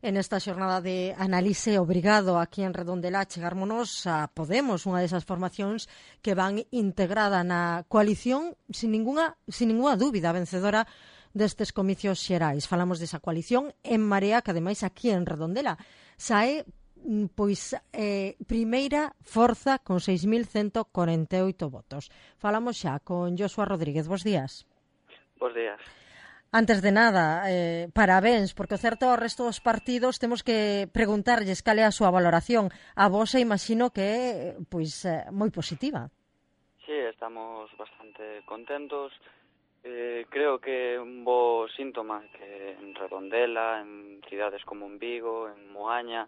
En esta xornada de análise obrigado aquí en Redondela chegármonos a Podemos, unha desas formacións que van integrada na coalición sin ningunha dúbida vencedora destes comicios xerais. Falamos desa coalición En Marea, que ademais aquí en Redondela sae primeira forza con 6.148 votos. Falamos xa con Joshua Rodríguez. Bos días. Bos días. Antes de nada, parabéns, porque o certo ao resto dos partidos temos que preguntarlles cal é a súa valoración. A vosa imagino que é moi positiva. Sí, estamos bastante contentos. Creo que é un bo síntoma que en Redondela, en cidades como en Vigo, en Moaña,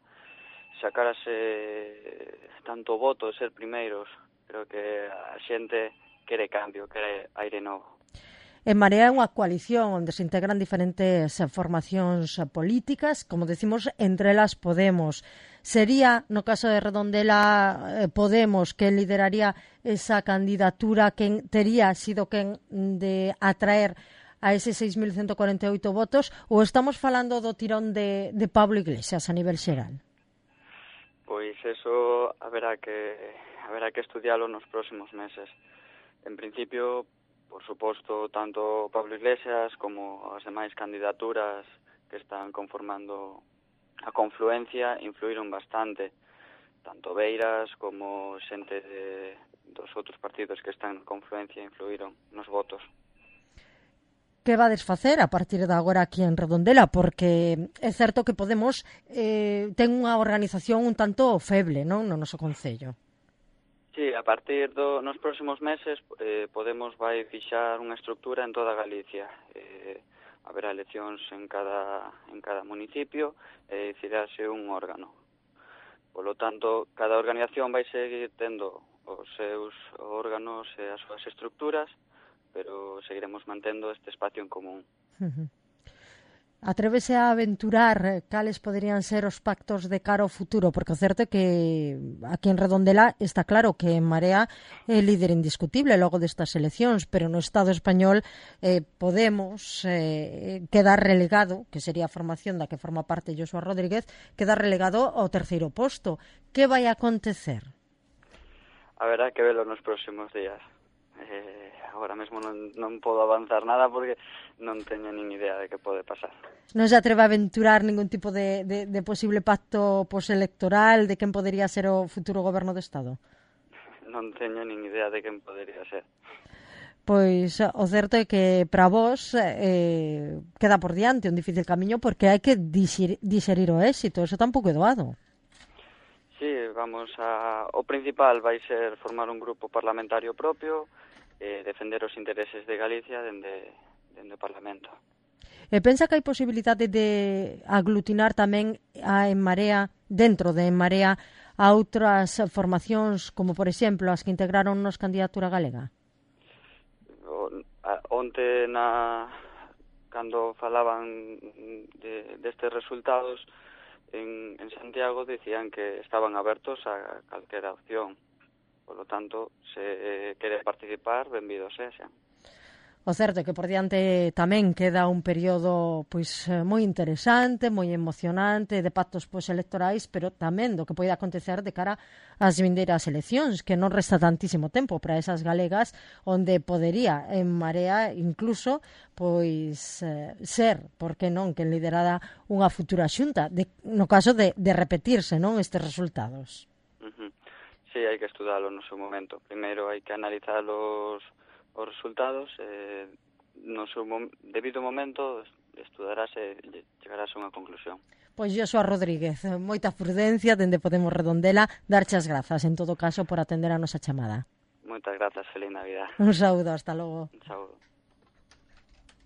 sacarase tanto voto e ser primeiros. Creo que a xente quere cambio, quere aire novo. En Marea é unha coalición onde se integran diferentes formacións políticas, como decimos, entre elas Podemos. Sería, no caso de Redondela, Podemos que lideraría esa candidatura, quen tería sido quen de atraer a eses 6.148 votos, ou estamos falando do tirón de Pablo Iglesias a nivel xeral? Pois eso haberá que estudialo nos próximos meses. En principio, por suposto, tanto Pablo Iglesias como as demais candidaturas que están conformando a confluencia influíron bastante. Tanto Beiras como xente dos outros partidos que están en confluencia influíron nos votos. Que vades facer a partir de agora aquí en Redondela? Porque é certo que Podemos ten unha organización un tanto feble, non, no noso concello. Sí, a partir nos próximos meses Podemos vai fixar unha estructura en toda Galicia. Haberá eleccións en cada municipio e decidirase un órgano. Polo tanto, cada organización vai seguir tendo os seus órganos e as súas estructuras, pero seguiremos mantendo este espacio en común. Atrévese a aventurar cales poderían ser os pactos de cara ao futuro, porque o certo é que aquí en Redondela está claro que En Marea é líder indiscutible logo destas eleccións, pero no Estado español Podemos quedar relegado, que sería a formación da que forma parte Joshua Rodríguez, queda relegado ao terceiro posto. Que vai acontecer? Haberá que velo nos próximos días. Agora mesmo non podo avanzar nada porque non teño nin idea de que pode pasar. Non se atreve a aventurar ningún tipo de posible pacto postelectoral de quen podería ser o futuro goberno do Estado? Non teño nin idea de quen podería ser. Pois o certo é que para vos queda por diante un difícil camiño porque hai que digerir o éxito, eso tampouco é doado. Sí, o principal vai ser formar un grupo parlamentario propio, defender os intereses de Galicia dende o Parlamento. E pensa que hai posibilidade de aglutinar tamén a En Marea, dentro de En Marea, a outras formacións, como por exemplo as que integraron nos candidatura galega? Onte, cando falaban destes resultados, en Santiago decían que estaban abertos a calquera opción. Por lo tanto, se quere participar, benvido sexa. O certo é que por diante tamén queda un período moi interesante, moi emocionante, de pactos electorais, pero tamén do que pode acontecer de cara ás vindeiras eleccións, que non resta tantísimo tempo para esas galegas, onde podería En Marea incluso ser, por que non, que liderara unha futura xunta, no caso de repetirse estes resultados. Sí, hai que estudalo no seu momento. Primeiro hai que analizar os resultados, no seu debido momento estudarase e chegarase a unha conclusión. Pois Joshua Rodríguez, moita prudencia dende Podemos Redondela, darche as grazas en todo caso por atender a nosa chamada. Moitas grazas, feliz Navidad. Un saúdo, hasta logo. Un saúdo.